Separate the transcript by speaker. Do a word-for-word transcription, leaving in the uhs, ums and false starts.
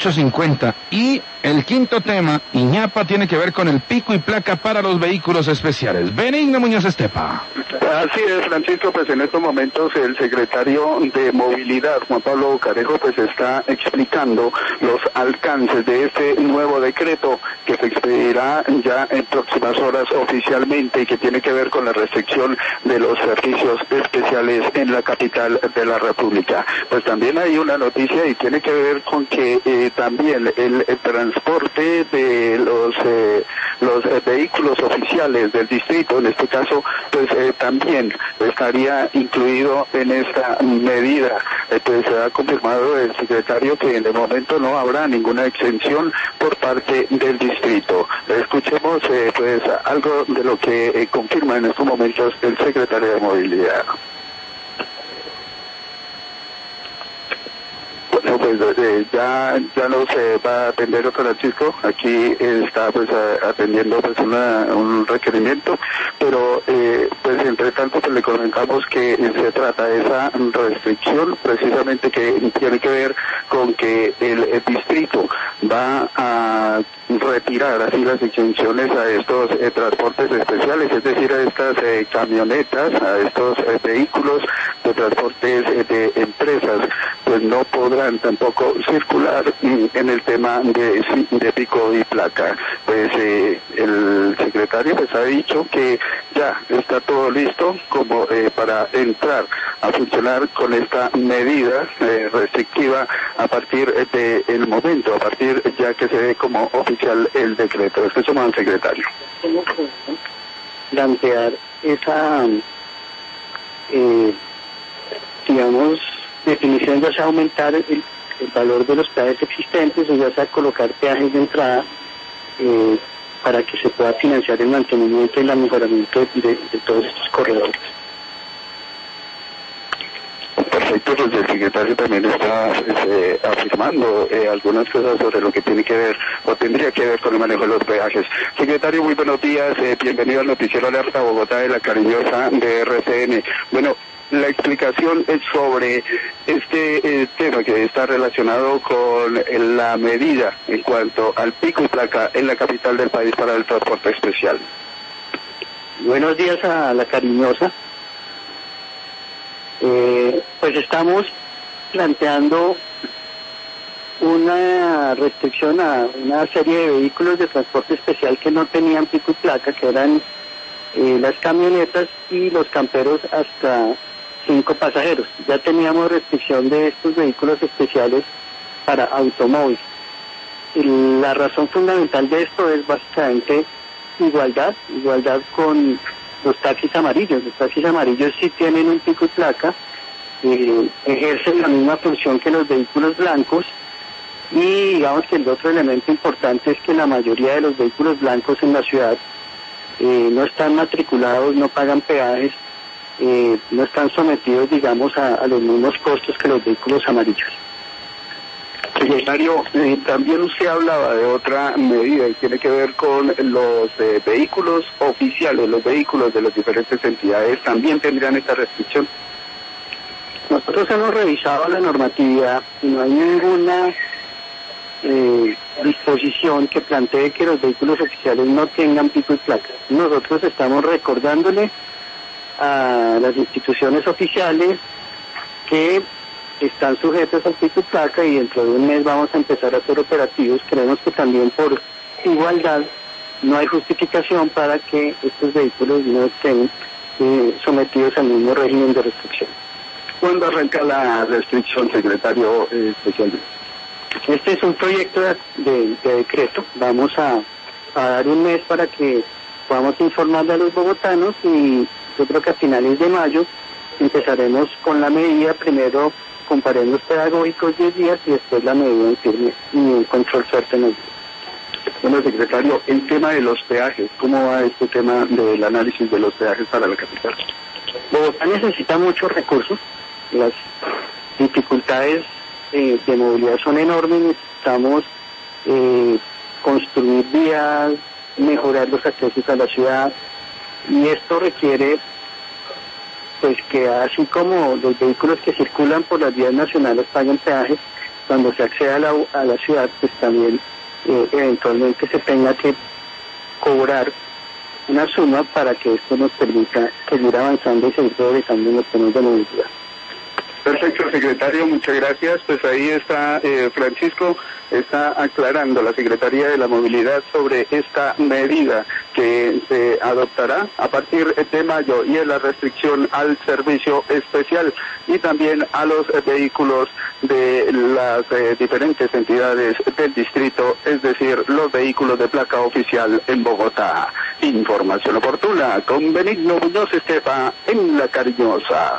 Speaker 1: ocho cincuenta. Y el quinto tema, Iñapa, tiene que ver con el pico y placa para los vehículos especiales. Benigno Muñoz Estepa.
Speaker 2: Así es, Francisco, pues en estos momentos el secretario de Movilidad, Juan Pablo Carejo, pues está explicando los alcances de este nuevo decreto que se expedirá ya en próximas horas oficialmente y que tiene que ver con la restricción de los servicios especiales en la capital de la República. Pues también hay una noticia y tiene que ver con que eh, también el, el transporte de los eh, los eh, vehículos oficiales del distrito, en este caso, pues eh, también estaría incluido en esta medida. Eh, pues se ha confirmado el secretario que en el momento no habrá ninguna exención por parte del distrito. Escuchemos eh, pues algo de lo que eh, confirma en estos momentos el secretario de Movilidad. Bueno, pues eh, ya ya nos eh, va a atender otro Francisco. Aquí eh, está pues a, atendiendo pues una, un requerimiento, pero eh, pues entre tanto pues le comentamos que se trata de esa restricción precisamente que tiene que ver con que el, el distrito va a retirar así las exenciones a estos eh, transportes especiales, es decir, a estas eh, camionetas, a estos eh, vehículos de transportes eh, de empresas, pues no podrán tampoco circular mm, en el tema de, de pico y placa. Pues eh, el secretario pues ha dicho que ya está todo listo como eh, para entrar a funcionar con esta medida eh, restrictiva a partir del de momento, a partir ya que se ve como oficial el decreto. Escuchamos al secretario.
Speaker 3: ¿Cómo podemos plantear esa, eh, digamos, definición, ya sea aumentar el, el valor de los peajes existentes o ya sea colocar peajes de entrada eh, para que se pueda financiar el mantenimiento y el mejoramiento de, de, de todos estos corredores?
Speaker 2: Perfecto, pues el secretario también está eh, afirmando eh, algunas cosas sobre lo que tiene que ver o tendría que ver con el manejo de los peajes. Secretario, muy buenos días, eh, bienvenido al noticiero Alerta Bogotá de la cariñosa de R C N. Bueno, la explicación es sobre este eh, tema que está relacionado con eh, la medida en cuanto al pico y placa en la capital del país para el transporte especial.
Speaker 3: Buenos días a la cariñosa. Eh, pues estamos planteando una restricción a una serie de vehículos de transporte especial que no tenían pico y placa, que eran eh, las camionetas y los camperos hasta cinco pasajeros. Ya teníamos restricción de estos vehículos especiales para automóviles. Y la razón fundamental de esto es básicamente igualdad, igualdad con los taxis amarillos. Los taxis amarillos sí tienen un pico y placa, eh, ejercen la misma función que los vehículos blancos, y digamos que el otro elemento importante es que la mayoría de los vehículos blancos en la ciudad eh, no están matriculados, no pagan peajes, eh, no están sometidos, digamos, a, a los mismos costos que los vehículos amarillos.
Speaker 2: Secretario, eh, también usted hablaba de otra medida y tiene que ver con los eh, vehículos oficiales, los vehículos de las diferentes entidades, ¿también tendrían esta restricción?
Speaker 3: Nosotros hemos revisado la normatividad y no hay ninguna eh, disposición que plantee que los vehículos oficiales no tengan pico y placa. Nosotros estamos recordándole a las instituciones oficiales que están sujetos al pico y placa, y dentro de un mes vamos a empezar a hacer operativos. Creemos que también por igualdad no hay justificación para que estos vehículos no estén eh, sometidos al mismo régimen de restricción.
Speaker 2: ¿Cuándo arranca la restricción, secretario eh, especial?
Speaker 3: Este es un proyecto de, de, de decreto. Vamos a, a dar un mes para que podamos informarle a los bogotanos, y yo creo que a finales de mayo empezaremos con la medida, primero con parendos pedagógicos diez días y después la medida en firme y un control fuerte en el día.
Speaker 2: Bueno, secretario, el tema de los peajes, ¿cómo va este tema del análisis de los peajes para la capital?
Speaker 3: Bogotá necesita muchos recursos, las dificultades eh, de movilidad son enormes, necesitamos eh, construir vías, mejorar los accesos a la ciudad, y esto requiere pues que así como los vehículos que circulan por las vías nacionales paguen peajes, cuando se acceda a la, a la ciudad, pues también eh, eventualmente se tenga que cobrar una suma para que esto nos permita seguir avanzando y seguir progresando en los temas de movilidad.
Speaker 2: Perfecto, secretario, muchas gracias. Pues ahí está eh, Francisco, está aclarando la Secretaría de la Movilidad sobre esta medida que se adoptará a partir de mayo, y es la restricción al servicio especial y también a los eh, vehículos de las eh, diferentes entidades del distrito, es decir, los vehículos de placa oficial en Bogotá. Información oportuna con Benigno Muñoz Estepa en La Cariñosa.